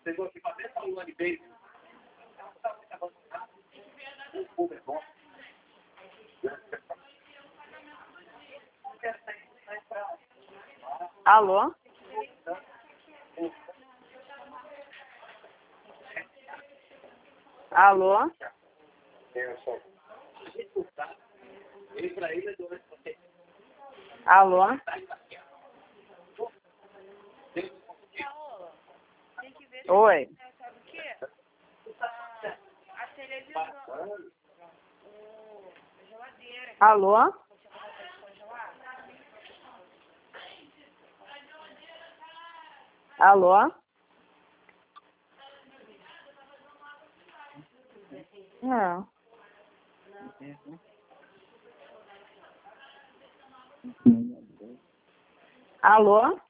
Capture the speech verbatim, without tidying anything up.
Chegou aqui para dentro do ano e meio. Alô? Alô? Alô? Oi. Sabe o quê? A, a televisão, o, a geladeira. Alô? Alô? Não. Alô?